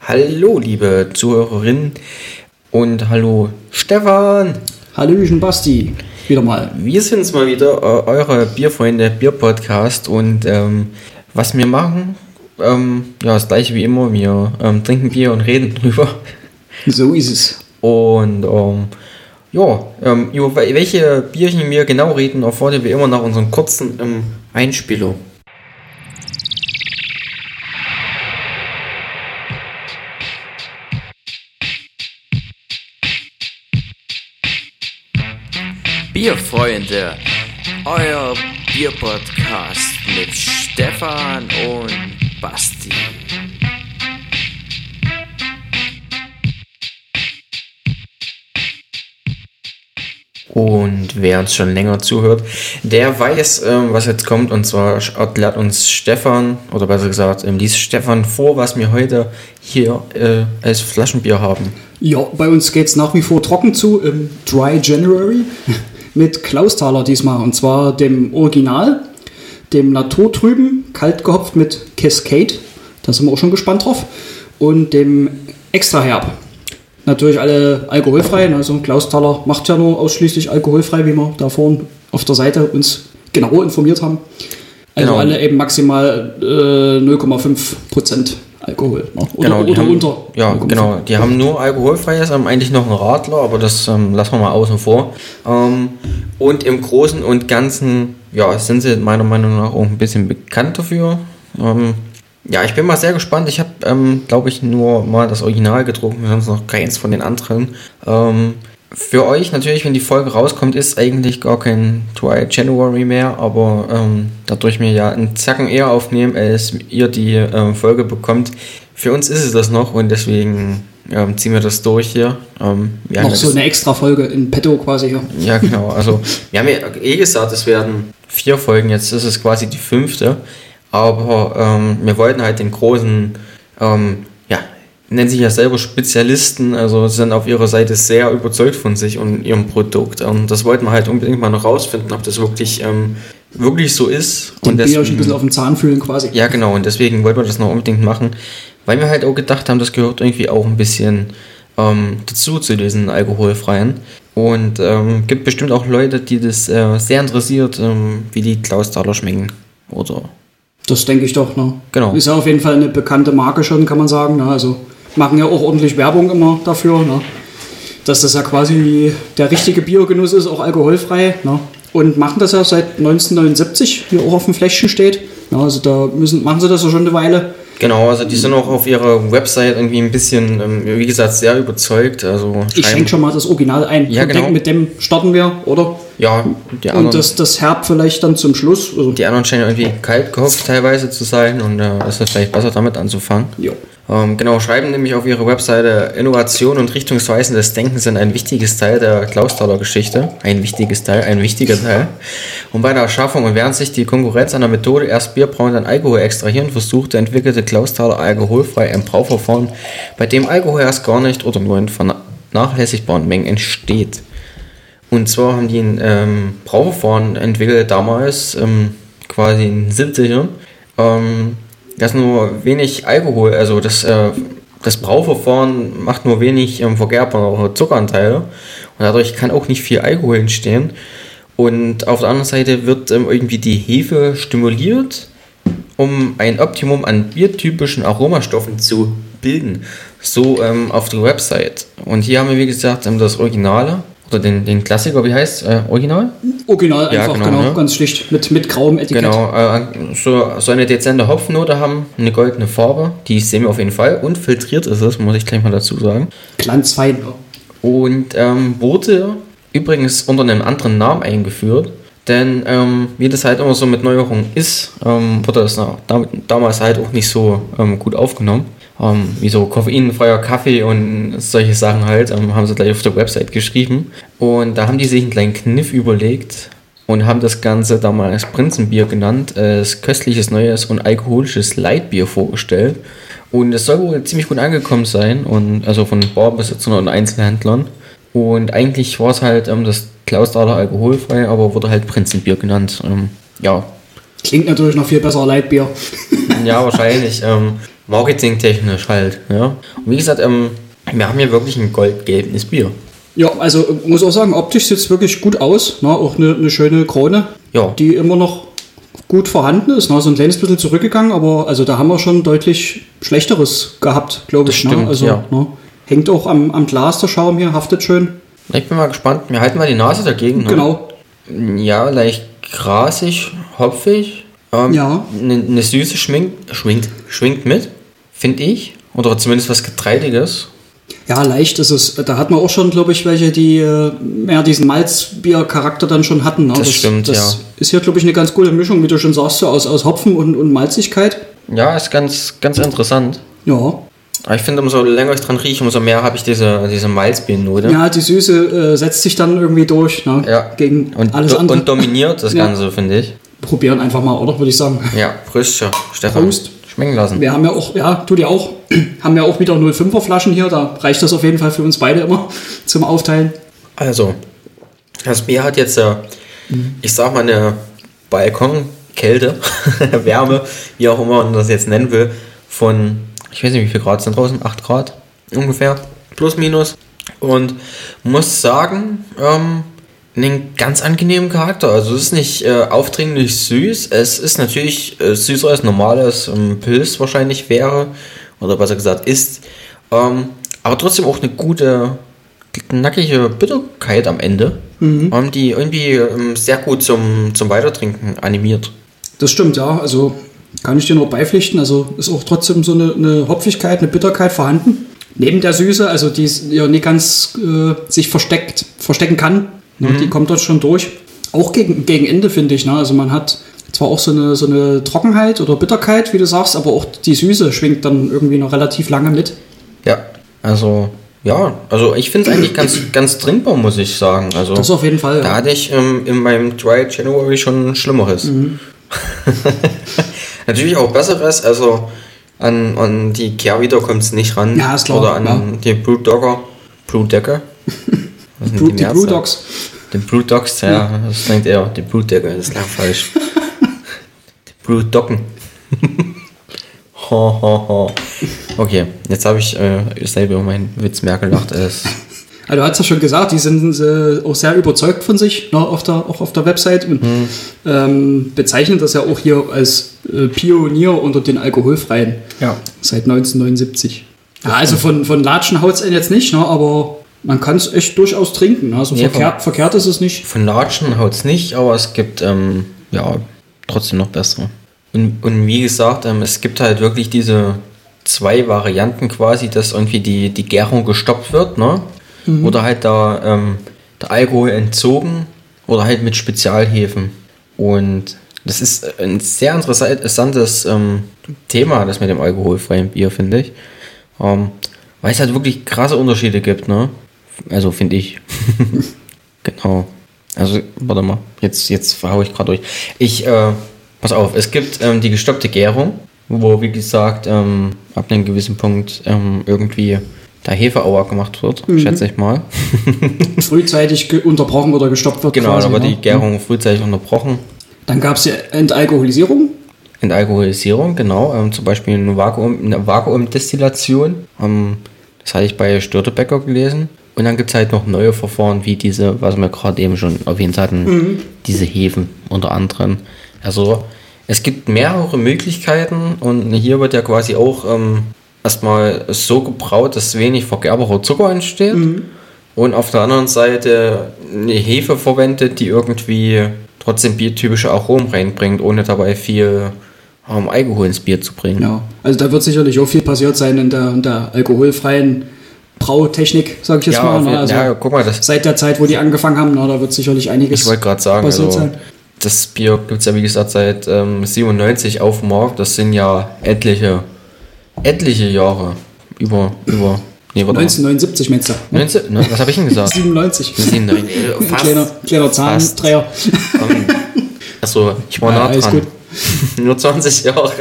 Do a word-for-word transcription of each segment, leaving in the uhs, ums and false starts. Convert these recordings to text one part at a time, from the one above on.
Hallo, liebe Zuhörerinnen und hallo Stefan. Hallöchen Basti, wieder mal. Wir sind's mal wieder, äh, eure Bierfreunde, Bierpodcast und ähm, was wir machen, ähm, ja, das gleiche wie immer, wir ähm, trinken Bier und reden drüber. So ist es. Und ähm, ja, ähm, über welche Bierchen wir genau reden, erfahrt ihr wie immer nach unserem kurzen ähm, Einspieler. Bierfreunde, euer Bierpodcast mit Stefan und Basti. Und wer uns schon länger zuhört, der weiß, ähm, was jetzt kommt. Und zwar erklärt uns Stefan, oder besser gesagt, ähm, liest Stefan vor, was wir heute hier äh, als Flaschenbier haben. Ja, bei uns geht es nach wie vor trocken zu, im Dry January, mit Klausthaler diesmal. Und zwar dem Original, dem Naturtrüben, kalt gehopft mit Cascade, da sind wir auch schon gespannt drauf, und dem Extra Herb. Natürlich alle alkoholfrei, also Klausthaler macht ja nur ausschließlich alkoholfrei, wie wir da vorhin auf der Seite uns genau informiert haben. Also genau. Alle eben maximal äh, null Komma fünf Prozent Alkohol. Ne? Oder, genau, oder haben, unter. Ja, genau. Die haben nur alkoholfreies, haben eigentlich noch einen Radler, aber das ähm, lassen wir mal außen vor. Ähm, und im Großen und Ganzen, ja, sind sie meiner Meinung nach auch ein bisschen bekannt dafür. Ähm, ja, ich bin mal sehr gespannt. Ich habe, ähm, glaube ich, nur mal das Original getrunken, sonst noch keins von den anderen. Ähm, für euch natürlich, wenn die Folge rauskommt, ist eigentlich gar kein Dry January mehr, aber ähm, dadurch wir ja einen Zacken eher aufnehmen, als ihr die ähm, Folge bekommt, für uns ist es das noch und deswegen ähm, ziehen wir das durch hier. Ähm, wir noch so eine extra Folge in petto quasi hier. Ja, genau. Also wir haben ja eh gesagt, es werden vier Folgen, jetzt ist es quasi die fünfte, aber ähm, wir wollten halt den großen, ähm, ja, nennen sich ja selber Spezialisten, also sind auf ihrer Seite sehr überzeugt von sich und ihrem Produkt. Und das wollten wir halt unbedingt mal noch rausfinden, ob das wirklich, ähm, wirklich so ist. Den und Bier ein bisschen auf den Zahn fühlen quasi. Ja, genau. Und deswegen wollten wir das noch unbedingt machen, weil wir halt auch gedacht haben, das gehört irgendwie auch ein bisschen ähm, dazu, zu diesen alkoholfreien. Und ähm, gibt bestimmt auch Leute, die das äh, sehr interessiert, ähm, wie die Klausthaler schmecken. Oder... Das denke ich doch, ne? Genau. Ist ja auf jeden Fall eine bekannte Marke schon, kann man sagen. Ne? Also machen ja auch ordentlich Werbung immer dafür, ne? Dass das ja quasi der richtige Biergenuss ist, auch alkoholfrei. Ne? Und machen das ja seit neunzehnhundertneunundsiebzig, hier auch auf dem Fläschchen steht. Ja, also da müssen, machen sie das ja schon eine Weile. Genau, also die sind auch auf ihrer Website irgendwie ein bisschen, ähm, wie gesagt, sehr überzeugt. Also ich schenke schon mal das Original ein. Ja, genau. Denke, mit dem starten wir, oder? Ja, die anderen. Und das, das Herb vielleicht dann zum Schluss. Also die anderen scheinen irgendwie kalt gehopft teilweise zu sein und äh, ist es vielleicht besser damit anzufangen. Ja. Ähm, genau, schreiben nämlich auf ihrer Webseite, Innovation und richtungsweisendes Denken sind ein wichtiges Teil der Klausthaler Geschichte. Ein wichtiges Teil, ein wichtiger Teil. Und bei der Erschaffung und während sich die Konkurrenz an der Methode erst Bierbrauen, dann Alkohol extrahieren versuchte, entwickelte Klausthaler alkoholfrei ein Brauverfahren, bei dem Alkohol erst gar nicht oder nur in vernachlässigbaren Mengen entsteht. Und zwar haben die ein ähm, Brauverfahren entwickelt damals, ähm, quasi in den siebzigern. Ähm, das nur wenig Alkohol, also das, äh, das Brauverfahren macht nur wenig ähm, vergärbare Zuckeranteile und dadurch kann auch nicht viel Alkohol entstehen. Und auf der anderen Seite wird ähm, irgendwie die Hefe stimuliert, um ein Optimum an biertypischen Aromastoffen zu bilden. So ähm, auf der Website. Und hier haben wir, wie gesagt, ähm, das Originale. Oder den, den Klassiker, wie heißt es? Äh, Original? Original einfach, ja, genau, genau, ne? Ganz schlicht, mit, mit grauem Etikett. Genau, äh, so, so eine dezente Hopfennote haben, eine goldene Farbe, die sehen wir auf jeden Fall. Und filtriert ist es, muss ich gleich mal dazu sagen. Glanzfein. Und ähm, wurde übrigens unter einem anderen Namen eingeführt. Denn ähm, wie das halt immer so mit Neuerungen ist, ähm, wurde das na, damit, damals halt auch nicht so ähm, gut aufgenommen. Ähm, wie so koffeinfreier Kaffee und solche Sachen halt, ähm, haben sie gleich auf der Website geschrieben. Und da haben die sich einen kleinen Kniff überlegt und haben das Ganze damals Prinzenbier genannt, als köstliches, neues und alkoholisches Leitbier vorgestellt. Und es soll wohl ziemlich gut angekommen sein, und also von Barbesitzern und Einzelhändlern. Und eigentlich war es halt ähm, das Klausthaler alkoholfrei, aber wurde halt Prinzenbier genannt. Ähm, ja. Klingt natürlich noch viel besser, Leitbier. Ja, wahrscheinlich. Ähm, marketingtechnisch halt. Ja. Und wie gesagt, ähm, wir haben hier wirklich ein goldgelbes Bier. Ja, also muss auch sagen, optisch sieht es wirklich gut aus. Ne? Auch eine, eine schöne Krone, Ja. die immer noch gut vorhanden ist. Ne? So ein kleines bisschen zurückgegangen, aber also da haben wir schon deutlich Schlechteres gehabt, glaube Das ich. stimmt, ne? Also, ja. ne? Hängt auch am, am Glas der Schaum hier, haftet schön. Ich bin mal gespannt. Wir halten mal die Nase dagegen. Ne? Genau. Ja, leicht grasig, hopfig. Ähm, Ja. Eine ne Süße schwingt, schwingt, schwingt mit, finde ich. Oder zumindest was Getreidiges. Ja, leicht ist es. Da hat man auch schon, glaube ich, welche, die äh, mehr diesen Malzbier-Charakter dann schon hatten. Ne? Das stimmt, das ja. Ist hier, glaube ich, eine ganz gute Mischung, wie du schon sagst, so aus, aus Hopfen und, und Malzigkeit. Ja, ist ganz, ganz interessant. Ja. Aber ich finde, umso länger ich dran rieche, umso mehr habe ich diese, diese Malzbiernote. Ja, die Süße äh, setzt sich dann irgendwie durch, ne? Ja. Gegen Und, alles do, andere. und dominiert das Ja. Ganze, finde ich. Probieren einfach mal, oder? Würde ich sagen. Ja, Pröstchen, Stefan. Prost. Schmecken lassen. Wir haben ja auch, ja, tut ja auch, haben ja auch wieder null Komma fünfer Flaschen hier, da reicht das auf jeden Fall für uns beide immer zum Aufteilen. Also, das Bier hat jetzt, äh, ich sag mal, eine Balkonkälte, Wärme, wie auch immer man das jetzt nennen will, von, ich weiß nicht, wie viel Grad sind draußen, acht Grad ungefähr, plus minus. Und muss sagen, ähm, einen ganz angenehmen Charakter. Also es ist nicht äh, aufdringlich süß. Es ist natürlich äh, süßer als normales ähm, Pilz wahrscheinlich wäre. Oder besser gesagt ist. Ähm, aber trotzdem auch eine gute, knackige Bitterkeit am Ende. Mhm. Ähm, die irgendwie ähm, sehr gut zum, zum Weitertrinken animiert. Das stimmt, ja. Also kann ich dir nur beipflichten. Also ist auch trotzdem so eine, eine Hopfigkeit, eine Bitterkeit vorhanden. Neben der Süße, also die ja nicht ganz äh, sich versteckt, verstecken kann. Ne, mhm. Die kommt dort schon durch. Auch gegen, gegen Ende, finde ich. Ne? Also man hat zwar auch so eine, so eine Trockenheit oder Bitterkeit, wie du sagst, aber auch die Süße schwingt dann irgendwie noch relativ lange mit. Ja, also ja, also ich finde es eigentlich ganz, ganz trinkbar, muss ich sagen. Also, das auf jeden Fall. Da ja. hatte ich ähm, in meinem Dry January schon Schlimmeres. Mhm. Natürlich auch Besseres, also an, an die Kehrwieder kommt es nicht ran. Ja, ist klar. Oder an ja. die Brewdogger. Brewdogger? Die, Bru- die, die Brewdogs. Die Brewdogs, ja, ja, das denkt er. Die Brewdogger, das ist lang falsch. Die Brewdoggen. ho, ho, ho. Okay, jetzt habe ich äh, selber über meinen Witz mehr gelacht als... Also du hast ja schon gesagt, die sind äh, auch sehr überzeugt von sich, ne, auf der, auch auf der Website. Und hm. ähm, bezeichnen das ja auch hier als äh, Pionier unter den Alkoholfreien. Ja. Seit neunzehnhundertneunundsiebzig. Ja, also von, von Latschen haut es jetzt nicht, ne, aber man kann es echt durchaus trinken. Ne? Also nee, verkehrt, von, verkehrt ist es nicht. Von Latschen haut es nicht, aber es gibt ähm, ja trotzdem noch bessere. Und, und wie gesagt, ähm, es gibt halt wirklich diese zwei Varianten quasi, dass irgendwie die, die Gärung gestoppt wird, ne? Mhm. Oder halt da ähm, der Alkohol entzogen oder halt mit Spezialhefen. Und das ist ein sehr interessantes ähm, Thema, das mit dem alkoholfreien Bier, finde ich. Ähm, weil es halt wirklich krasse Unterschiede gibt, ne? Also finde ich. Genau. Also, warte mal, jetzt, jetzt hau ich gerade durch. Ich, äh, pass auf, es gibt ähm, die gestoppte Gärung, wo, wie gesagt, ähm, ab einem gewissen Punkt ähm, irgendwie der Hefeauer gemacht wird, mhm. schätze ich mal. Frühzeitig ge- unterbrochen oder gestoppt wird. Genau, quasi, aber ne? die Gärung frühzeitig unterbrochen. Dann gab es die Entalkoholisierung. Entalkoholisierung, genau. Ähm, zum Beispiel eine, Vakuum, eine Vakuumdestillation. Ähm, das hatte ich bei Störtebecker gelesen. Und dann gibt es halt noch neue Verfahren, wie diese, was wir gerade eben schon erwähnt hatten, mhm. diese Hefen unter anderem. Also es gibt mehrere Möglichkeiten und hier wird ja quasi auch ähm, erstmal so gebraut, dass wenig vergerbarer Zucker entsteht. Mhm. Und auf der anderen Seite eine Hefe verwendet, die irgendwie trotzdem biertypische Aromen reinbringt, ohne dabei viel ähm, Alkohol ins Bier zu bringen. Ja, also da wird sicherlich auch viel passiert sein in der, in der alkoholfreien Brautechnik, sage ich jetzt ja, mal. Ne? Also ja, guck mal, das seit der Zeit, wo die angefangen haben, na, da wird sicherlich einiges ich wollte gerade sagen, passiert also, sein. Das Bier gibt es ja wie gesagt seit ähm, siebenundneunzig auf dem Markt. Das sind ja etliche, etliche Jahre. Über, über nee, neunzehnhundertneunundsiebzig meinst du? Ne? neunzehn, ne? Was habe ich denn gesagt? siebenundneunzig. siebenundneunzig. Fast, kleiner, kleiner Zahndreher. Um, achso, ich war ja, nah dran. Gut. Nur zwanzig Jahre.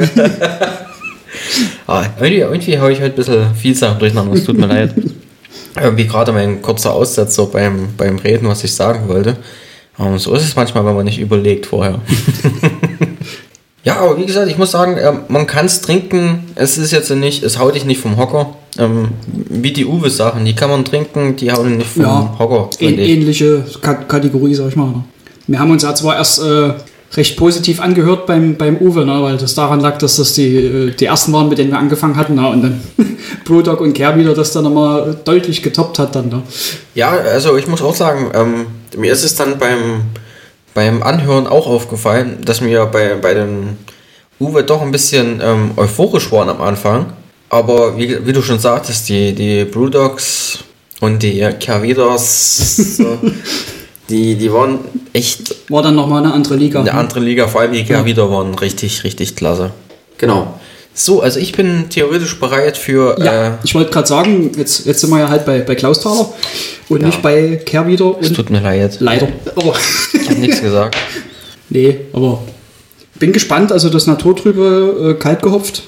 ah, irgendwie irgendwie habe ich heute ein bisschen viel Sachen durcheinander, es tut mir leid. Irgendwie gerade mein kurzer Aussetzer beim, beim Reden, was ich sagen wollte. Um, so ist es manchmal, wenn man nicht überlegt vorher. Ja, aber wie gesagt, ich muss sagen, äh, man kann es trinken, es ist jetzt nicht, es haut dich nicht vom Hocker. Ähm, wie die Uwe-Sachen, die kann man trinken, die hauen nicht vom Ja, Hocker. Ähn, ähnliche K- Kategorie, sag ich mal. Ne? Wir haben uns ja zwar erst äh, recht positiv angehört beim, beim Uwe, ne? Weil das daran lag, dass das die, äh, die ersten waren, mit denen wir angefangen hatten. Ne? Und dann Brewdog und Kehrwieder das dann nochmal deutlich getoppt hat. Dann, ne? Ja, also ich muss auch sagen, ähm, mir ist es dann beim, beim Anhören auch aufgefallen, dass mir bei, bei dem Uwe doch ein bisschen ähm, euphorisch waren am Anfang. Aber wie, wie du schon sagtest, die, die Brewdogs und die Kehrwieders, so, die, die waren echt War dann nochmal eine andere Liga. eine andere Liga, vor allem die Kehrwieder waren richtig, richtig klasse. Genau. So, also ich bin theoretisch bereit für... Ja, Äh, ich wollte gerade sagen, jetzt, jetzt sind wir ja halt bei, bei Klausthaler und Ja. nicht bei Kehrwieder. es tut mir leid, Leider. Aber ich habe nichts gesagt. nee, aber bin gespannt. Also das Naturtrübe äh, kalt gehopft,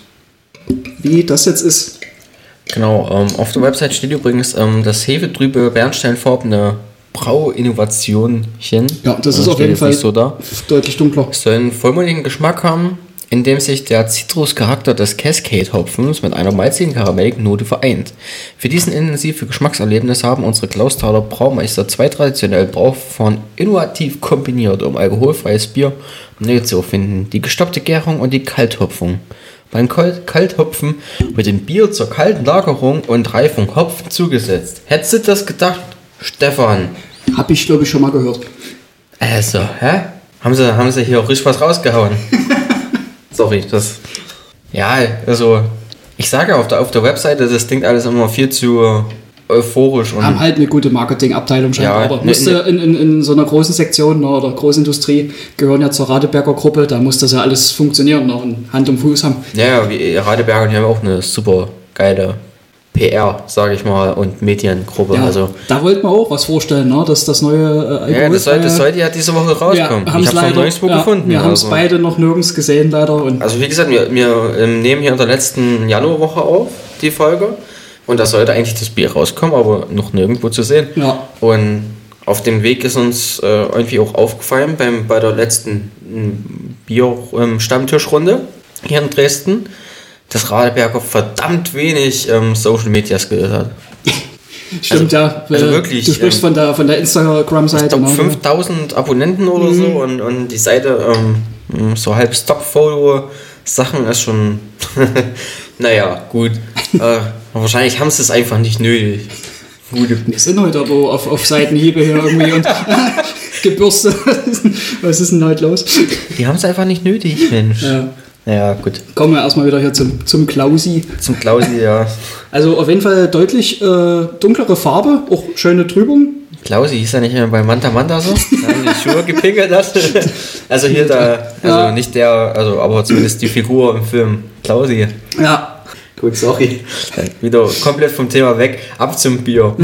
wie das jetzt ist. Genau, ähm, auf der Website steht übrigens ähm, das hefetrübe bernsteinfarbene Brauinnovationchen. Ja, das ist Also auf steht jeden jetzt Fall nicht so da. deutlich dunkler. Es soll einen vollmundigen Geschmack haben, in dem sich der Zitruscharakter des Cascade-Hopfens mit einer malzigen Karamellnote vereint. Für diesen intensive Geschmackserlebnis haben unsere Klausthaler Braumeister zwei traditionelle Brauverfahren innovativ kombiniert, um alkoholfreies Bier neu zu erfinden: die gestoppte Gärung und die Kalthopfung. Beim Kalt- Kalthopfen wird dem Bier zur kalten Lagerung und Reifung Hopfen zugesetzt. Hättest du das gedacht, Stefan? Hab ich, glaube ich, schon mal gehört. Also, hä? Haben sie, haben sie hier auch richtig was rausgehauen? Sorry, das... Ja, also, ich sage auf der, auf der Webseite, das klingt alles immer viel zu euphorisch. Und Haben halt eine gute Marketingabteilung scheinbar, Ja, aber ne- musste in, in, in so einer großen Sektion ne, oder Großindustrie gehören ja zur Radeberger Gruppe, da muss das ja alles funktionieren noch und Hand und Fuß haben. ja, ja, wie Radeberger, die haben auch eine super geile P R, sage ich mal, und Mediengruppe. Ja, Also, da wollten wir auch was vorstellen, ne, dass das neue äh, ja, das sollte, das alkoholfreie- sollte ja diese Woche rauskommen. Ja, ich haben's habe es noch leider- nirgendwo ja, gefunden. Wir haben es also. beide noch nirgends gesehen leider. Und Also wie gesagt, wir, wir ähm, nehmen hier in der letzten Januarwoche auf, die Folge. Und da sollte eigentlich das Bier rauskommen, aber noch nirgendwo zu sehen. Ja. Und auf dem Weg ist uns äh, irgendwie auch aufgefallen, beim, bei der letzten ähm, Bier-Stammtischrunde hier in Dresden, dass Radeberger verdammt wenig ähm, Social Media Skills hat. Stimmt, also- ja. also äh, wirklich, Du sprichst ähm, von der, von der Instagram-Seite. Ich glaube ne? fünftausend Abonnenten oder so und, und die Seite ähm, so halb Stock-Photo-Sachen ist schon, naja, gut. äh, wahrscheinlich haben sie es einfach nicht nötig. Gute. Wir sind heute aber auf, auf Seitenhiebe hier irgendwie und gebürstet. Was ist denn heute los? Die haben es einfach nicht nötig, Mensch. Ja. Naja, gut. Kommen wir erstmal wieder hier zum, zum Klausi. Zum Klausi, ja. Also auf jeden Fall deutlich äh, dunklere Farbe, auch schöne Trübung. Klausi hieß ja nicht mehr bei Manta Manta so? Da haben die Schuhe gepinkelt hat. Also hier da, also Ja. nicht der, also aber zumindest die Figur im Film. Klausi. Ja. Gut, sorry. Wieder komplett vom Thema weg. Ab zum Bier.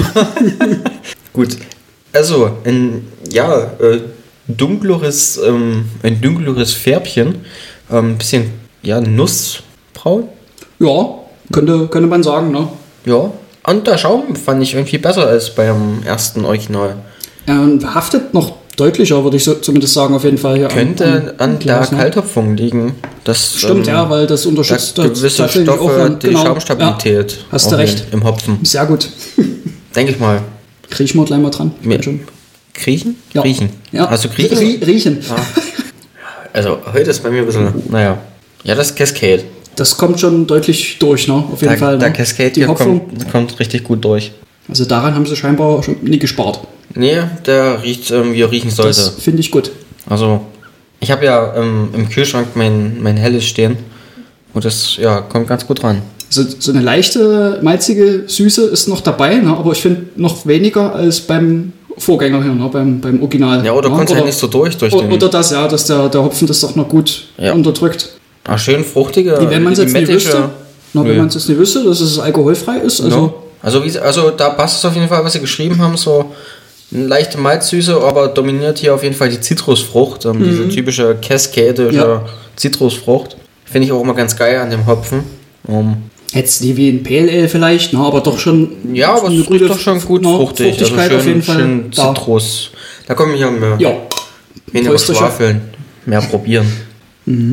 Gut. Also, ein, ja, äh, dunkleres, ähm, ein dunkleres Färbchen. Ein ähm, bisschen, ja, Nussbraun. Ja, könnte, könnte man sagen, ne? Ja. Und der Schaum fand ich irgendwie besser als beim ersten Original. Ähm, haftet noch deutlicher, würde ich so, zumindest sagen, auf jeden Fall. Hier Könnte am- am an der Glas, ne? Kalthopfung liegen. Das, Stimmt, ähm, ja, weil das unterstützt da gewisse tatsächlich Stoffe auch an- die genau, Schaumstabilität. Ja, hast auch du recht. Im, Im Hopfen. Sehr gut. Denke ich mal. Riechen wir gleich mal dran. Mir- Schon. Kriechen? Ja. Kriechen. Ja. Hast du Kriechen? Rie- Riechen. Also heute ist bei mir ein bisschen, naja. Ja, das Cascade. Das kommt schon deutlich durch, ne? Auf jeden Der, Fall. Ne? der Cascade Die hier Hopfung. kommt, kommt richtig gut durch. Also daran haben sie scheinbar schon nie gespart. Nee, der riecht, ähm, wie er riechen sollte. Das finde ich gut. Also, ich habe ja ähm, im Kühlschrank mein, mein Helles stehen. Und das, ja, kommt ganz gut ran. So, so eine leichte, malzige Süße ist noch dabei, ne? Aber ich finde noch weniger als beim Vorgänger hier, ne? beim, beim Original. Ja, oder ne? kommt halt nicht so durch, durch oder, den... oder das, ja, dass der, der Hopfen das doch noch gut Ja. unterdrückt. Ah, schön fruchtige, Wie wenn man es jetzt nicht limettische- wüsste. Na, wenn Nö. man es jetzt nicht wüsste, dass es alkoholfrei ist. Also, No. Also, wie, also da passt es auf jeden Fall, was sie geschrieben haben, so eine leichte Malzsüße, aber dominiert hier auf jeden Fall die Zitrusfrucht, ähm, diese typische cascadische Ja. Zitrusfrucht. Finde ich auch immer ganz geil an dem Hopfen. Um, jetzt nie wie ein Pale Ale vielleicht, ne? Aber doch schon. ja, aber eine es gute riecht doch schon gut ne, fruchtig, also Fruchtigkeit schön, auf jeden Fall. schön da. Zitrus. Da kommen wir mehr, Ja. weniger Prösterchen. schwafeln, mehr probieren.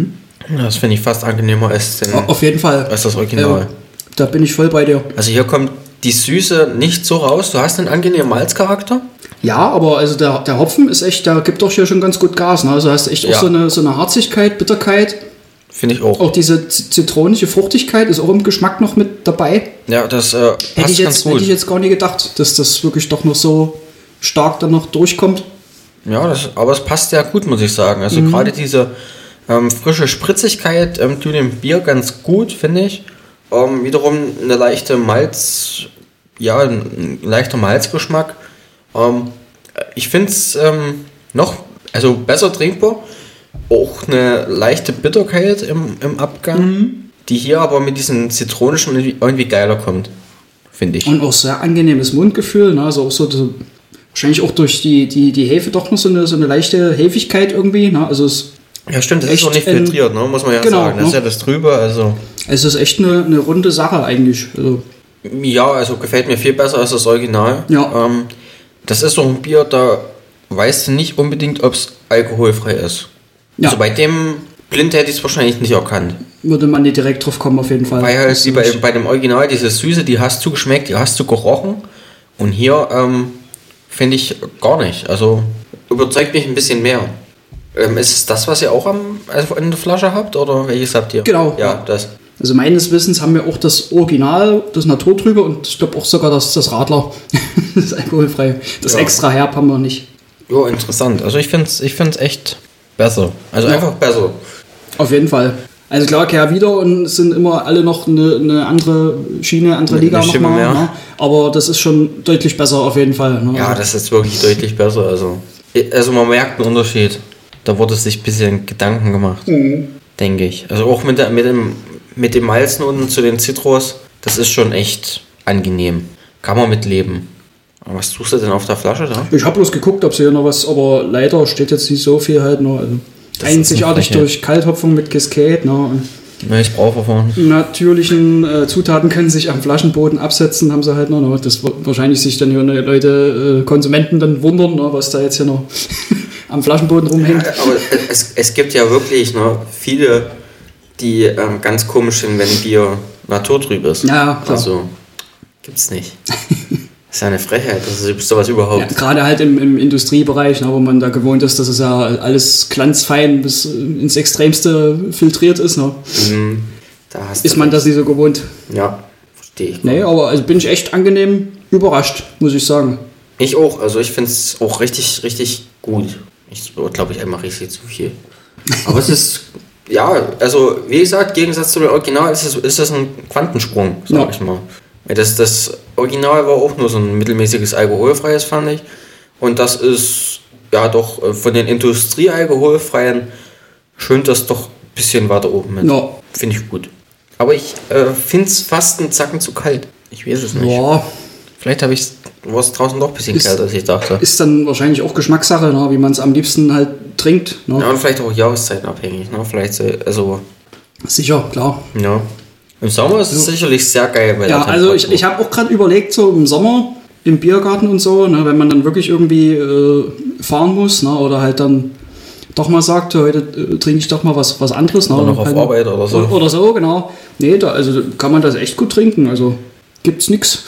Das finde ich fast angenehmer als, den, Auf jeden Fall. als das Original. Äh, da bin ich voll bei dir. Also hier kommt die Süße nicht so raus. Du hast einen angenehmen Malzcharakter. Ja, aber also der, der Hopfen ist echt, der gibt doch hier schon ganz gut Gas. Ne? Also hast echt Ja. auch so eine, so eine Harzigkeit, Bitterkeit. Finde ich auch. Auch diese z- zitronische Fruchtigkeit ist auch im Geschmack noch mit dabei. Ja, das äh, Hätte passt ich, ganz jetzt, gut. hätte ich jetzt gar nicht gedacht, dass das wirklich doch noch so stark dann noch durchkommt. Ja, das, aber es passt sehr gut, muss ich sagen. Also Mhm. gerade diese ähm, frische Spritzigkeit ähm, tut dem Bier ganz gut, finde ich. Ähm, wiederum eine leichte Malz, ja, ein, ein leichter Malzgeschmack. Ähm, ich finde es ähm, noch, also besser trinkbar. Auch eine leichte Bitterkeit im, im Abgang, Mhm. die hier aber mit diesen zitronischen irgendwie, irgendwie geiler kommt, finde ich. Und auch sehr angenehmes Mundgefühl. Ne? Also auch so, so wahrscheinlich auch durch die, die, die Hefe doch noch so eine, so eine leichte Hefigkeit irgendwie. Ne? Also es, Ja, stimmt, das echt ist auch nicht ein- filtriert, ne? Muss man ja Genau, sagen. Das ist ne? ja das drüber, also. es ist echt eine, eine runde Sache eigentlich. Also, Ja, also gefällt mir viel besser als das Original. Ja. Ähm, das ist so ein Bier, da weißt du nicht unbedingt, ob es alkoholfrei ist. Ja. Also bei dem Blind hätte ich es wahrscheinlich nicht erkannt. würde man nicht direkt drauf kommen auf jeden Fall. Weil halt Das wie ist bei, echt- bei dem Original, diese Süße, die hast du geschmeckt, die hast du gerochen. Und hier ähm, finde ich gar nicht. Also überzeugt mich ein bisschen mehr. Ähm, ist es das, was ihr auch am, also in der Flasche habt? Oder welches habt ihr? Genau, Ja, ja. das. Also meines Wissens haben wir auch das Original, das Naturtrübe und ich glaube auch sogar das, das Radler, das alkoholfreie. Das Ja. extra herb haben wir nicht. Jo, interessant. Also ich finde es ich find's echt besser. Also Ja. einfach besser. Auf jeden Fall. Also klar, kehr wieder und es sind immer alle noch eine, eine andere Schiene, andere Eine Liga Stimme nochmal. mehr. Ne? Aber das ist schon deutlich besser auf jeden Fall. Ne? Ja, Also, das ist wirklich deutlich besser. Also, also man merkt einen Unterschied. Da wurde sich ein bisschen Gedanken gemacht, denke ich. Also auch mit, der, mit dem, mit dem Malznoten zu den Zitrus, das ist schon echt angenehm. Kann man mitleben. Aber was tust du denn auf der Flasche da? ich habe bloß geguckt, ob sie hier noch was, aber leider steht jetzt nicht so viel halt nur. Also Das ist einzigartig eine Frechheit. durch Kalthopfung mit Cascade. Ne? Und Neues Brauverfahren. die natürlichen äh, Zutaten können sich am Flaschenboden absetzen, haben sie halt noch. Ne? Das wird wahrscheinlich sich dann hier ne, Leute, äh, Konsumenten dann wundern, ne? Was da jetzt hier noch am Flaschenboden rumhängt. Aber es, es gibt ja wirklich ne, viele, die ähm, ganz komisch sind, wenn Bier naturtrüb ist. Ja, klar. Also, gibt's nicht. Das ist ja eine Frechheit, dass es sowas überhaupt. Ja, gerade halt im, im Industriebereich, ne, wo man da gewohnt ist, dass es ja alles glanzfein bis ins Extremste filtriert ist. Ne? Mhm. Da hast Ist du man recht. das nicht so gewohnt? Ja, verstehe ich. Nee, aber also bin ich echt angenehm überrascht, muss ich sagen. Ich auch, also ich finde es auch richtig, richtig gut. Ich glaube, ich einmal richtig zu viel. Aber es ist, ja, also wie gesagt, im Gegensatz zu dem Original ist, es, ist das ein Quantensprung, sag Ja. ich mal. Weil Das, das Original war auch nur so ein mittelmäßiges alkoholfreies, fand ich. Und das ist, ja doch, äh, von den Industriealkoholfreien schönt das doch ein bisschen weiter oben mit. Ja. Finde ich gut. Aber ich äh, finde es fast einen Zacken zu kalt. Ich weiß es nicht. Ja, Vielleicht habe ich war es draußen doch ein bisschen Ist- kälter, als ich dachte. ist dann wahrscheinlich auch Geschmackssache, ne, wie man es am liebsten halt trinkt. Ne? Ja, und vielleicht auch jahreszeitenabhängig, ne? Vielleicht so, also, Sicher, klar. ja. Im Sommer ist es sicherlich sehr geil bei der Ja, also ich, Temperatur. ich habe auch gerade überlegt, so im Sommer im Biergarten und so, ne, wenn man dann wirklich irgendwie äh, fahren muss, ne, oder halt dann doch mal sagt, heute äh, trinke ich doch mal was, was anderes. Ne, Oder noch auf halt- Arbeit oder so. Oder so, genau. Nee, da, also kann man das echt gut trinken, also gibt's nix.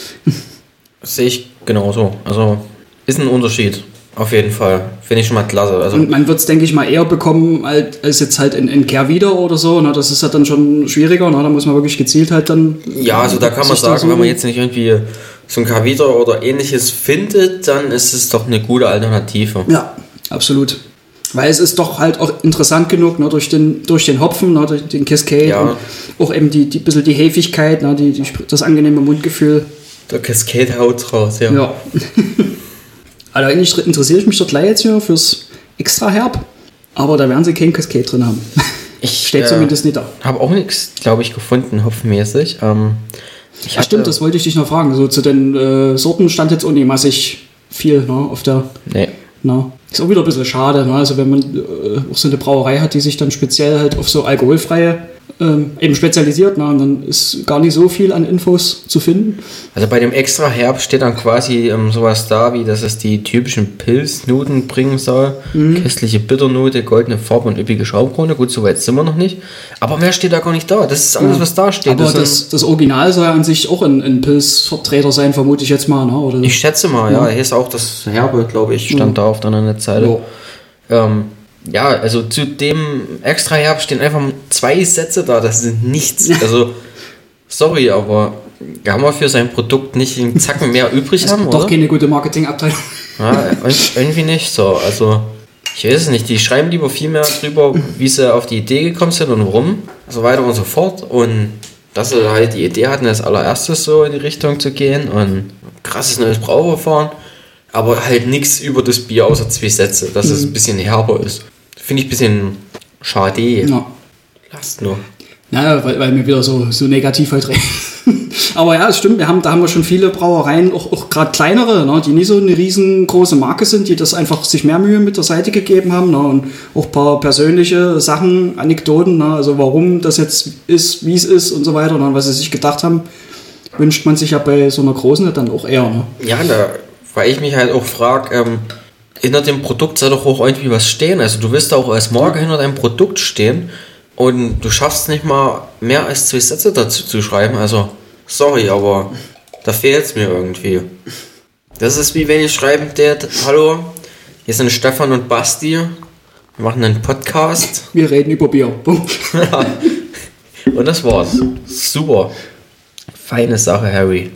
Das sehe ich genauso. Also, ist ein Unterschied. Auf jeden Fall. Finde ich schon mal klasse. Also, Und man wird es, denke ich mal, eher bekommen als, als jetzt halt in, in Kehrwieder oder so. Ne? Das ist halt dann schon schwieriger. Ne? Da muss man wirklich gezielt halt dann. ja, also da kann man sich da sagen, so- wenn man jetzt nicht irgendwie so ein Kaviter oder ähnliches findet, dann ist es doch eine gute Alternative. Ja, absolut. Weil es ist doch halt auch interessant genug, ne? durch, den, durch den Hopfen, ne? durch den Cascade. Ja. Und auch eben die, die bisschen die Hefigkeit, ne? die, die, das angenehme Mundgefühl. Der Cascade haut raus, ja. Ja. Also eigentlich interessiere ich mich dort gleich jetzt hier fürs extra herb. Aber da werden sie kein Cascade drin haben. Ich Steht äh, zumindest nicht da. habe auch nichts, glaube ich, gefunden, hopfenmäßig. Ähm, ich Ja, stimmt, das wollte ich dich noch fragen. So zu den äh, Sorten stand jetzt auch nicht massig viel, ne, auf der. Nee. Na, ist auch wieder ein bisschen schade, ne? Also wenn man äh, auch so eine Brauerei hat, die sich dann speziell halt auf so alkoholfreie ähm, eben spezialisiert, na, und dann ist gar nicht so viel an Infos zu finden. Also bei dem extra Herb steht dann quasi ähm, sowas da, wie dass es die typischen Pilznoten bringen soll. Mhm. Köstliche Bitternote, goldene Farbe und üppige Schaumkrone. Gut, so weit sind wir noch nicht. Aber mehr steht da gar nicht da. Das ist alles, ja. was da steht. Aber das, das, das Original soll ja an sich auch ein, ein Pilzvertreter sein, vermute ich jetzt mal. Ne? Oder? Ich schätze mal, ja. ja. Hier ist auch das Herbe, glaube ich, stand ja. da auf der Netzseite. Ja. Ähm, Ja, also zu dem extra Herb stehen einfach zwei Sätze da, das sind nichts. Also, sorry, aber kann man für sein Produkt nicht einen Zacken mehr übrig haben, oder? Doch keine gute Marketingabteilung. Ja, irgendwie nicht so. Also, ich weiß es nicht. Die schreiben lieber viel mehr drüber, wie sie auf die Idee gekommen sind und warum, so weiter und so fort. Und dass sie halt die Idee hatten, als allererstes so in die Richtung zu gehen und krasses neues Brauverfahren. Aber halt nichts über das Bier, außer zwei Sätze, dass mhm. es ein bisschen herber ist. Finde ich ein bisschen schade. Ja. Lasst nur. Naja, weil, weil wir wieder so, so negativ halt reden. Aber ja, es stimmt, wir haben, da haben wir schon viele Brauereien, auch, auch gerade kleinere, ne, die nicht so eine riesengroße Marke sind, die das einfach sich mehr Mühe mit der Seite gegeben haben. Ne, und auch ein paar persönliche Sachen, Anekdoten, ne, also warum das jetzt ist, wie es ist und so weiter, ne, was sie sich gedacht haben, wünscht man sich ja bei so einer großen dann auch eher. Ne? Ja, da, weil ich mich halt auch frage, ähm, hinter dem Produkt soll doch auch irgendwie was stehen. Also du willst auch als Marke hinter deinem Produkt stehen und du schaffst nicht mal mehr als zwei Sätze dazu zu schreiben. Also, sorry, aber da fehlt es mir irgendwie. Das ist wie wenn ich schreiben tät, hallo, hier sind Stefan und Basti, wir machen einen Podcast. Wir reden über Bier. Ja. Und das war's. Super. Feine Sache, Harry.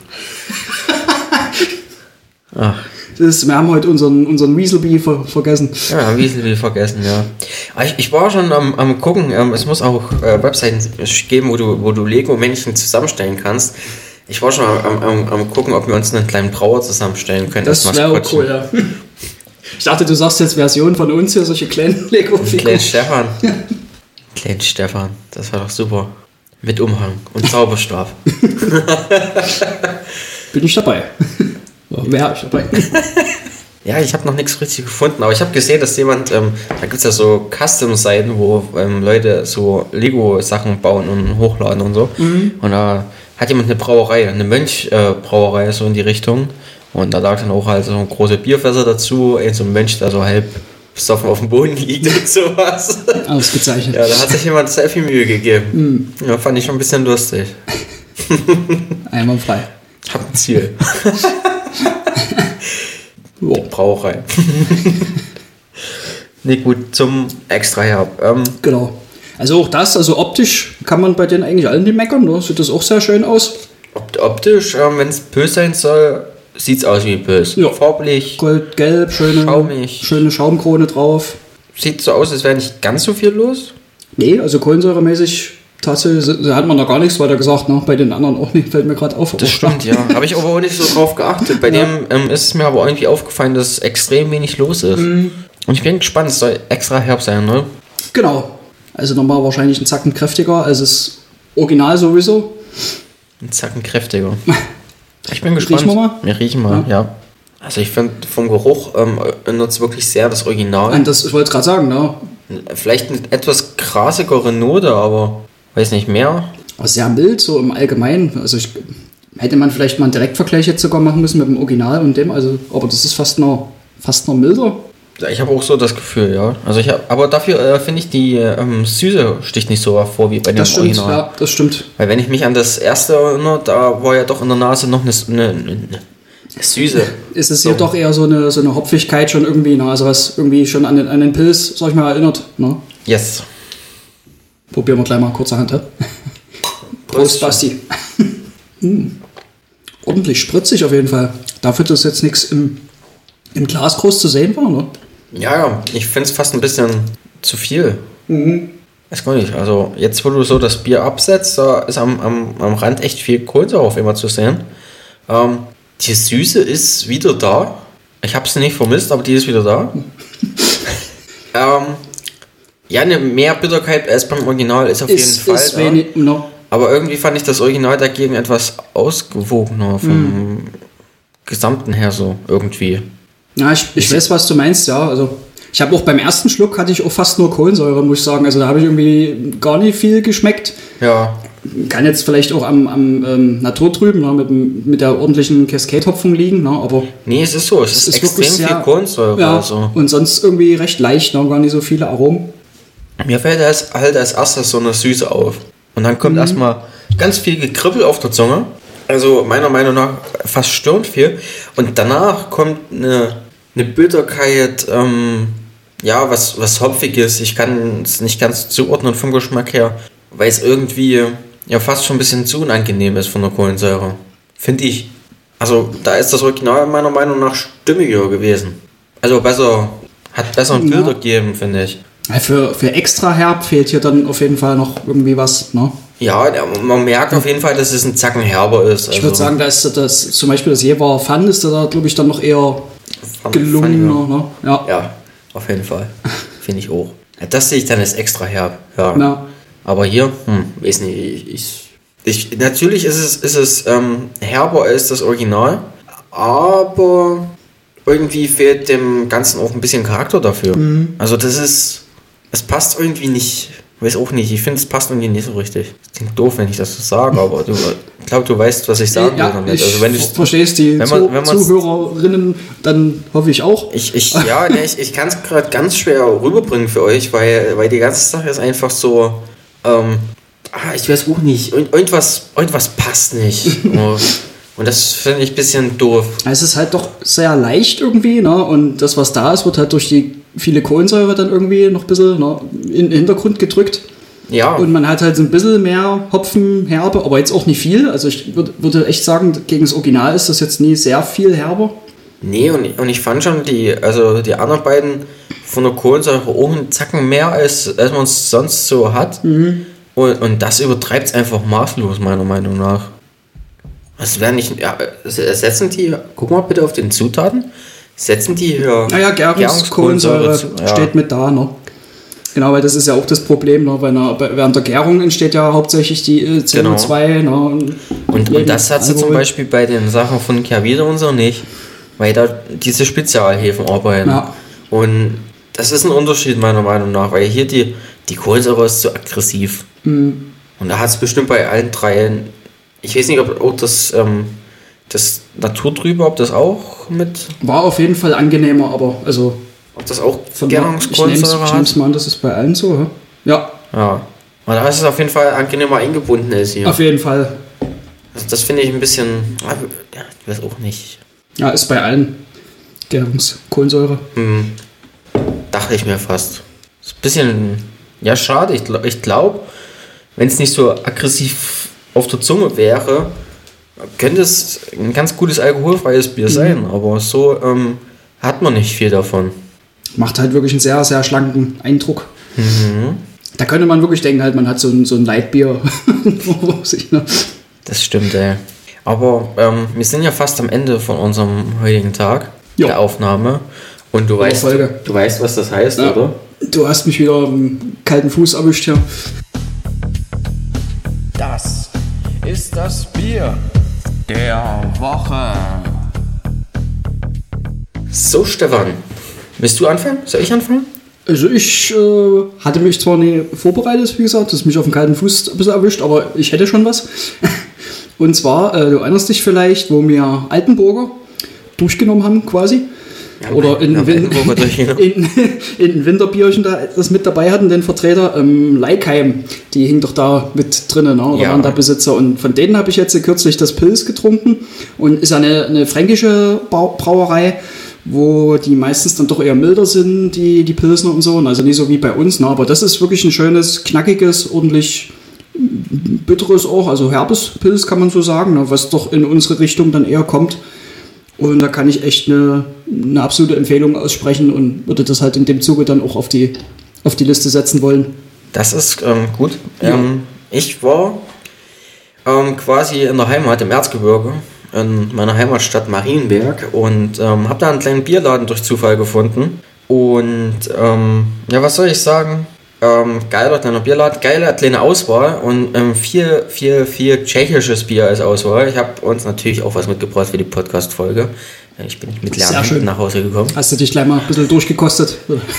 Ach. Das ist, wir haben heute unseren, unseren Weaselbee ver- vergessen. Ja, Weaselbee vergessen, ja. Ich, ich war schon am, am gucken, ähm, es muss auch äh, Webseiten geben, wo du, wo du Lego-Männchen zusammenstellen kannst. Ich war schon am, am, am gucken, ob wir uns einen kleinen Brauer zusammenstellen können. Das wäre auch cool, ja. Ich dachte, du sagst jetzt Version von uns hier, solche kleinen Lego-Figuren. Kleinen Stefan. Kleinen Stefan, das war doch super. Mit Umhang und Zauberstab. Bin ich dabei. Wäre ich dabei. Ja, ich habe noch nichts richtig gefunden, aber ich habe gesehen, dass jemand, ähm, da gibt es ja so Custom-Seiten, wo ähm, Leute so Lego-Sachen bauen und hochladen und so. Mhm. Und da hat jemand eine Brauerei, eine Mönch-Brauerei, äh, so in die Richtung. Und da lag dann auch halt so große Bierfässer dazu, ein so ein Mönch, der so halb besoffen auf dem Boden liegt und sowas. Ausgezeichnet. Ja, da hat sich jemand sehr viel Mühe gegeben. Mhm. Ja, fand ich schon ein bisschen lustig. Einwandfrei. Hab ein Ziel. Oh. Brauerei. Ne, gut, zum Extra-Herb. Ähm, genau. Also auch das, also optisch kann man bei denen eigentlich allen nicht meckern, ne? Sieht das auch sehr schön aus. Opt- optisch, ähm, wenn es Pös sein soll, sieht es aus wie Pös. Ja. Farblich, Gold-Gelb, schöne, schaumig. schöne Schaumkrone drauf. Sieht so aus, als wäre nicht ganz so viel los. Nee, also kohlensäuremäßig tatsächlich, da hat man noch gar nichts weiter gesagt, ne? Bei den anderen auch nicht, fällt mir gerade auf. Das stimmt, ja. Habe ich aber auch nicht so drauf geachtet. Bei ja. dem ähm, ist es mir aber irgendwie aufgefallen, dass extrem wenig los ist. Mhm. Und ich bin gespannt, es soll extra herb sein, ne? Genau. Also nochmal wahrscheinlich einen Zacken kräftiger als das Original sowieso. Ein Zacken kräftiger. Ich bin gespannt. Riechen wir mal? Wir riechen mal, ja. ja. Also ich finde, vom Geruch ähm, erinnert es wirklich sehr das Original. Und das, ich wollte es gerade sagen, ne? Vielleicht eine etwas grasigere Note, aber weiß nicht mehr. Aber sehr mild, so im Allgemeinen. Also ich, hätte man vielleicht mal einen Direktvergleich jetzt sogar machen müssen mit dem Original und dem, also, aber das ist fast noch, fast noch milder. Ich habe auch so das Gefühl, ja. Also ich hab, aber dafür äh, finde ich die ähm, Süße sticht nicht so hervor wie bei dem das stimmt, Original. Ja, das stimmt. Weil wenn ich mich an das erste erinnere, da war ja doch in der Nase noch eine, eine, eine Süße. Ist es hier so. Doch eher so eine, so eine Hopfigkeit schon irgendwie, ne? Also was irgendwie schon an den, an den Pilz, sag ich mal, erinnert. Ne? Yes. Probieren wir gleich mal kurzerhand. Ja? Prost, Basti. hm. Ordentlich spritzig auf jeden Fall. Dafür, dass jetzt nichts im, im Glas groß zu sehen war, ne? Ja, ja, ich finde es fast ein bisschen zu viel. Mhm. Weiß gar nicht. Also jetzt, wo du so das Bier absetzt, da ist am, am, am Rand echt viel Kohlensäure immer zu sehen. Ähm, die Süße ist wieder da. Ich habe sie nicht vermisst, aber die ist wieder da. ähm, ja, eine mehr Bitterkeit als beim Original ist auf ist, jeden Fall ist wenig, da. No. Aber irgendwie fand ich das Original dagegen etwas ausgewogener vom mm. Gesamten her so irgendwie. Ja, ich, ich weiß, was du meinst, ja. Also Ich habe auch beim ersten Schluck hatte ich auch fast nur Kohlensäure, muss ich sagen. Also da habe ich irgendwie gar nicht viel geschmeckt. Ja. Kann jetzt vielleicht auch am, am ähm, Naturtrüben, ne, mit, mit der ordentlichen Cascade-Hopfung liegen, ne, aber... Nee, es ist so, es, es ist, ist extrem sehr, viel Kohlensäure. Ja, also. Und sonst irgendwie recht leicht, ne, gar nicht so viele Aromen. Mir fällt als, halt als erstes so eine Süße auf. Und dann kommt mhm. erstmal ganz viel Gekribbel auf der Zunge. Also meiner Meinung nach fast störend viel. Und danach kommt eine, eine Bitterkeit, ähm, ja, was, was Hopfiges. Ich kann es nicht ganz zuordnen vom Geschmack her, weil es irgendwie... ja fast schon ein bisschen zu unangenehm ist von der Kohlensäure. Finde ich. Also da ist das Original meiner Meinung nach stimmiger gewesen. Also besser, hat besser einen Filter ja. gegeben, finde ich. Ja, für, für extra herb fehlt hier dann auf jeden Fall noch irgendwie was, ne? Ja, man merkt auf jeden Fall, dass es ein Zacken herber ist. Ich also würde sagen, dass das zum Beispiel das Jever Pfann ist da, glaube ich, dann noch eher gelungener, ne? Ja. ja, auf jeden Fall. Finde ich auch. Ja, das sehe ich dann als extra herb. Ja. ja. Aber hier, hm, weiß nicht, ich, ich, natürlich ist es, ist es ähm, herber als das Original, aber irgendwie fehlt dem Ganzen auch ein bisschen Charakter dafür. Mhm. Also das ist, es passt irgendwie nicht, weiß auch nicht, ich finde es passt irgendwie nicht so richtig. Das klingt doof, wenn ich das so sage, aber du, ich glaube, du weißt, was ich sagen ja, will damit. Ich also wenn du verstehst die wenn man, wenn Zuhörerinnen, dann hoffe ich auch. Ich, ich, ja, ne, ich, ich kann es gerade ganz schwer rüberbringen für euch, weil, weil die ganze Sache ist einfach so... Ähm, ah, ich weiß auch nicht, irgendwas, irgendwas passt nicht. Und das finde ich ein bisschen doof. Es ist halt doch sehr leicht irgendwie, ne? Und das, was da ist, wird halt durch die viele Kohlensäure dann irgendwie noch ein bisschen, ne, in den Hintergrund gedrückt. Ja. Und man hat halt so ein bisschen mehr Hopfen, Herbe, aber jetzt auch nicht viel. Also ich würd, würde echt sagen, gegen das Original ist das jetzt nie sehr viel herber. Nee, und, und ich fand schon die, also die anderen beiden von der Kohlensäure auch einen Zacken mehr, als, als man es sonst so hat. Mhm. Und, und das übertreibt es einfach maßlos, meiner Meinung nach. Also werden nicht, ja, setzen die, guck mal bitte auf den Zutaten, setzen die hier naja, Gärungskohlensäure ja. steht mit da, ne? Genau, weil das ist ja auch das Problem, ne? Bei einer, während der Gärung entsteht ja hauptsächlich die äh, C O zwei. Genau. Ne? Und, und, und das hat sie zum Beispiel bei den Sachen von Kehrwieder und so nicht, weil da diese Spezialhefen arbeiten. Ja. Und das ist ein Unterschied meiner Meinung nach, weil hier die, die Kohlensäure ist zu aggressiv. Mhm. Und da hat es bestimmt bei allen dreien, ich weiß nicht, ob auch das, ähm, das Naturtrübe, ob das auch mit... War auf jeden Fall angenehmer, aber also... Ob das auch Gärungskohlensäure hat? Ich nehme es mal an, das ist bei allen so, ja? Ja. Ja. Aber da ist es auf jeden Fall angenehmer eingebunden ist hier. Auf jeden Fall. Also das finde ich ein bisschen... Ja, ich weiß auch nicht. Ja, ist bei allen Gärungskohlensäure. Hm. Dachte ich mir fast. Ist ein bisschen... Ja, schade. Ich, ich glaube, wenn es nicht so aggressiv auf der Zunge wäre, könnte es ein ganz gutes alkoholfreies Bier sein. Mhm. Aber so ähm, hat man nicht viel davon. Macht halt wirklich einen sehr, sehr schlanken Eindruck. Mhm. Da könnte man wirklich denken, halt, man hat so ein, so ein Leitbier. Das stimmt, ey. Aber ähm, wir sind ja fast am Ende von unserem heutigen Tag jo. der Aufnahme. Und du weißt, du, du weißt, was das heißt, ja. oder? Du hast mich wieder am kalten Fuß erwischt hier. Das ist das Bier der Woche. So, Stefan, willst du anfangen? Soll ich anfangen? Also ich äh, hatte mich zwar nicht vorbereitet, wie gesagt, das ist mich auf den kalten Fuß ein bisschen erwischt, aber ich hätte schon was. Und zwar, äh, du erinnerst dich vielleicht, wo wir Altenburger durchgenommen haben quasi. Ja, oder in, ja, Win- in, in, in Winterbierchen da das mit dabei hatten, den Vertreter ähm, Leikheim, die hing doch da mit drinnen, ne? Oder ja. waren da Besitzer. Und von denen habe ich jetzt kürzlich das Pils getrunken und ist eine, eine fränkische Brauerei, wo die meistens dann doch eher milder sind, die, die Pilsner und so. Also nicht so wie bei uns, ne? Aber das ist wirklich ein schönes, knackiges, ordentlich bitteres auch, also herbes Pils kann man so sagen, ne? Was doch in unsere Richtung dann eher kommt. Und da kann ich echt eine, eine absolute Empfehlung aussprechen und würde das halt in dem Zuge dann auch auf die, auf die Liste setzen wollen. Das ist ähm, gut. Ja. Ähm, ich war ähm, quasi in der Heimat im Erzgebirge, in meiner Heimatstadt Marienberg und ähm, habe da einen kleinen Bierladen durch Zufall gefunden. Und ähm, ja, was soll ich sagen? Ähm, geiler kleiner Bierladen, geile kleine Auswahl und ähm, viel, viel, viel tschechisches Bier als Auswahl. Ich habe uns natürlich auch was mitgebracht für die Podcast-Folge. Ich bin nicht mit leeren Händen nach Hause gekommen. Hast du dich gleich mal ein bisschen durchgekostet?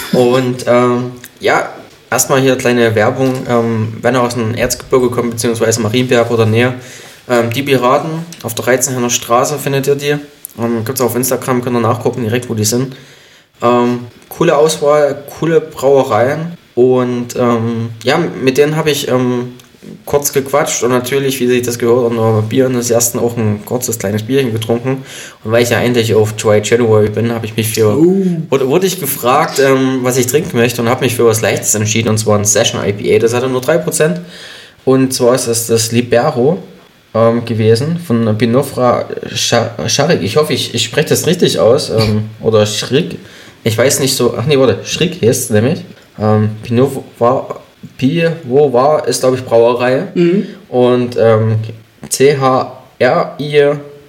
Und ähm, ja, erstmal hier kleine Werbung. Ähm, wenn ihr aus dem Erzgebirge kommt, beziehungsweise Marienberg oder näher, ähm, die Piraten auf der Reizenherner Straße findet ihr die. Ähm, Gibt es auf Instagram, könnt ihr nachgucken, direkt wo die sind. Ähm, coole Auswahl, coole Brauereien. Und ähm, ja, mit denen habe ich ähm, kurz gequatscht und natürlich, wie sich das gehört, noch Bier und das ersten auch ein kurzes kleines Bierchen getrunken. Und weil ich ja endlich auf Dry January bin, habe ich mich für, uh. wurde, wurde ich gefragt, ähm, was ich trinken möchte und habe mich für was Leichtes entschieden, und zwar ein Session I P A. Das hatte nur drei Prozent und zwar ist das das Libero ähm, gewesen von Binofra Scharik. Ich hoffe, ich, ich spreche das richtig aus, ähm, oder Schrik. Ich weiß nicht so, ach nee, warte, Schrik heißt es nämlich. Ähm, Pinot war, Pivo war, ist glaube ich Brauerei. Mhm. Und ähm, C H R I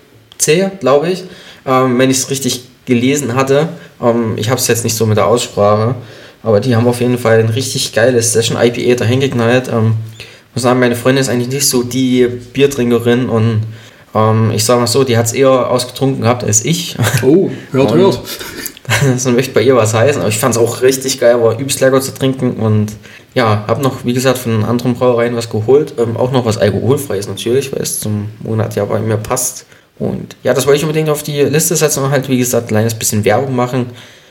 C, glaube ich, ähm, wenn ich es richtig gelesen hatte. Ähm, ich habe es jetzt nicht so mit der Aussprache, aber die haben auf jeden Fall ein richtig geiles Session I P A dahin geknallt. Ähm, ich muss sagen, meine Freundin ist eigentlich nicht so die Biertrinkerin und ähm, ich sage mal so, die hat es eher ausgetrunken gehabt als ich. Oh, hört, und, hört. Das möchte bei ihr was heißen, aber ich fand es auch richtig geil, war übelst lecker zu trinken und ja, habe noch, wie gesagt, von anderen Brauereien was geholt, ähm, auch noch was Alkoholfreies natürlich, weil es zum Monat ja bei mir passt und ja, das wollte ich unbedingt auf die Liste setzen und halt, wie gesagt, ein kleines bisschen Werbung machen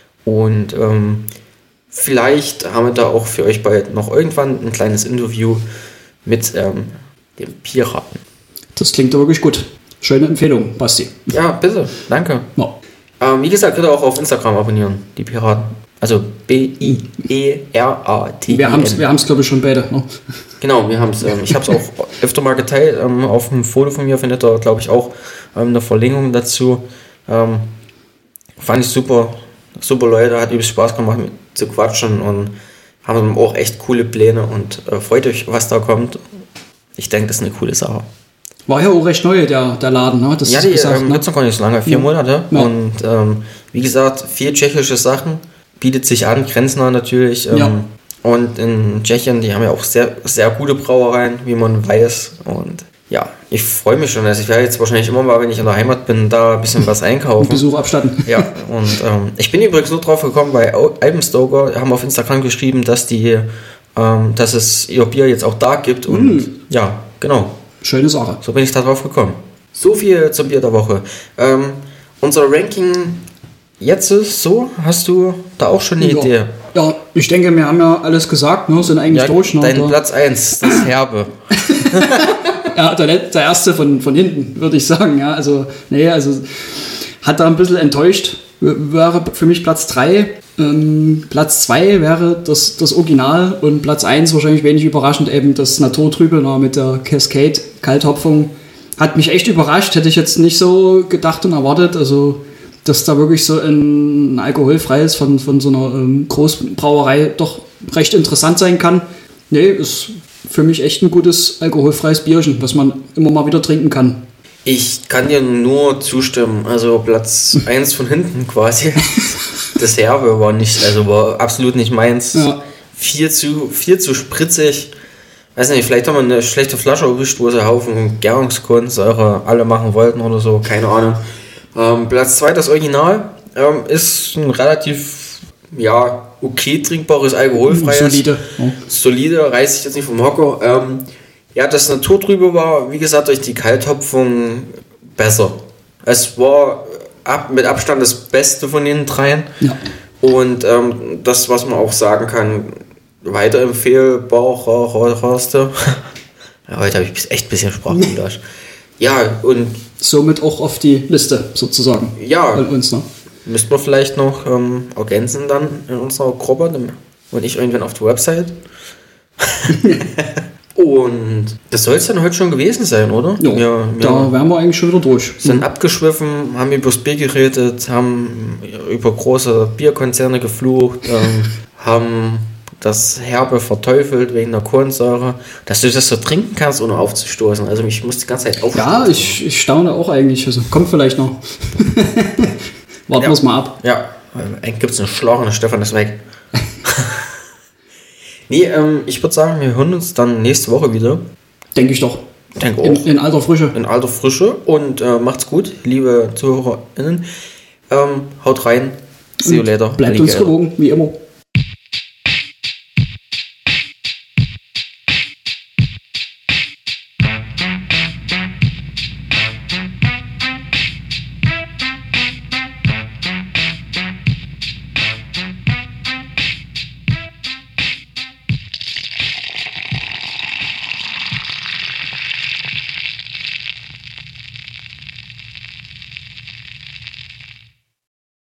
und ähm, vielleicht haben wir da auch für euch bald noch irgendwann ein kleines Interview mit ähm, dem Piraten. Das klingt doch wirklich gut. Schöne Empfehlung, Basti. Ja, bitte, danke. Ja. Ähm, wie gesagt, könnt ihr auch auf Instagram abonnieren, die Piraten. Also B I E R A T I N. Wir haben es, wir haben's, glaube ich, schon beide. Ne? Genau, wir haben es. Ähm, ich habe es auch öfter mal geteilt. Ähm, auf dem Foto von mir findet ihr, glaube ich, auch ähm, eine Verlinkung dazu. Ähm, fand ich super. Super Leute, hat übelst Spaß gemacht mit zu quatschen und haben auch echt coole Pläne und äh, freut euch, was da kommt. Ich denke, das ist eine coole Sache. War ja auch recht neu, der, der Laden, ne? Das ja, die gesagt, ähm, ne? Gibt es noch gar nicht so lange, vier ja. Monate. Ja. Und ähm, wie gesagt, viel tschechische Sachen, bietet sich an, grenznah natürlich. Ähm, ja. Und in Tschechien, die haben ja auch sehr, sehr gute Brauereien, wie man weiß. Und ja, ich freue mich schon. Also ich werde jetzt wahrscheinlich immer mal, wenn ich in der Heimat bin, da ein bisschen was einkaufen. Besuch abstatten. Ja, und ähm, ich bin übrigens nur drauf gekommen, bei Alpenstoker haben auf Instagram geschrieben, dass die, ähm, dass es ihr Bier jetzt auch da gibt. Und mm. ja, genau. Schöne Sache. So bin ich da drauf gekommen. So viel zum Bier der Woche. Ähm, unser Ranking jetzt ist so, hast du da auch schon eine ja. Idee? Ja, ich denke, wir haben ja alles gesagt, ne? Sind eigentlich ja, durch. Ne? Dein Platz eins, das Herbe. Ja, der, der erste von, von hinten, würde ich sagen. Ja, also, nee, also hat da ein bisschen enttäuscht. Wäre für mich Platz drei. Ähm, Platz zwei wäre das, das Original und Platz eins wahrscheinlich wenig überraschend eben das Naturtrübe na, mit der Cascade Kalthopfung. Hat mich echt überrascht, hätte ich jetzt nicht so gedacht und erwartet. Also, dass da wirklich so ein alkoholfreies von, von so einer ähm, Großbrauerei doch recht interessant sein kann. Nee, ist für mich echt ein gutes alkoholfreies Bierchen, was man immer mal wieder trinken kann. Ich kann dir nur zustimmen. Also Platz eins von hinten quasi. Das Herbe war nicht, also war absolut nicht meins. Ja. Viel zu, viel zu spritzig. Weiß nicht, vielleicht haben wir eine schlechte Flasche erwischt, wo sie Haufen Gärungskohlensäure alle machen wollten oder so. Keine Ahnung. Ähm, Platz zwei, das Original, ähm, ist ein relativ, ja, okay trinkbares, alkoholfreies. Solide. Oh. Solide, reißt sich jetzt nicht vom Hocker. Ähm, ja, das Naturtrübe war, wie gesagt, durch die Kalthopfung besser. Es war ab, mit Abstand das Beste von den dreien. Ja. Und ähm, das, was man auch sagen kann, weiterempfehlbar, Horste. Ja, heute habe ich echt ein bisschen Sprachgulasch. Ja, und somit auch auf die Liste sozusagen. Ja, von uns, ne? Müssten wir vielleicht noch ähm, ergänzen dann in unserer Gruppe und ich irgendwann auf die Website. Und das soll es dann heute schon gewesen sein, oder? Ja, wir, wir da wären wir eigentlich schon wieder durch. Sind mhm. abgeschwiffen, haben über das Bier geredet, haben über große Bierkonzerne geflucht, ähm, haben das Herbe verteufelt wegen der Kohlensäure, dass du das so trinken kannst, ohne aufzustoßen. Also ich muss die ganze Zeit aufstoßen. Ja, ich, ich staune auch eigentlich. Also kommt vielleicht noch. Warten wir ja. es mal ab. Ja, eigentlich gibt es eine Schlauch und der Stefan ist weg. Nee, ähm, ich würde sagen, wir hören uns dann nächste Woche wieder. Denke ich doch. Denke auch. In, in alter Frische. In alter Frische. Und äh, macht's gut, liebe ZuhörerInnen. Ähm, haut rein. See you later. Bleibt uns gewogen, wie immer.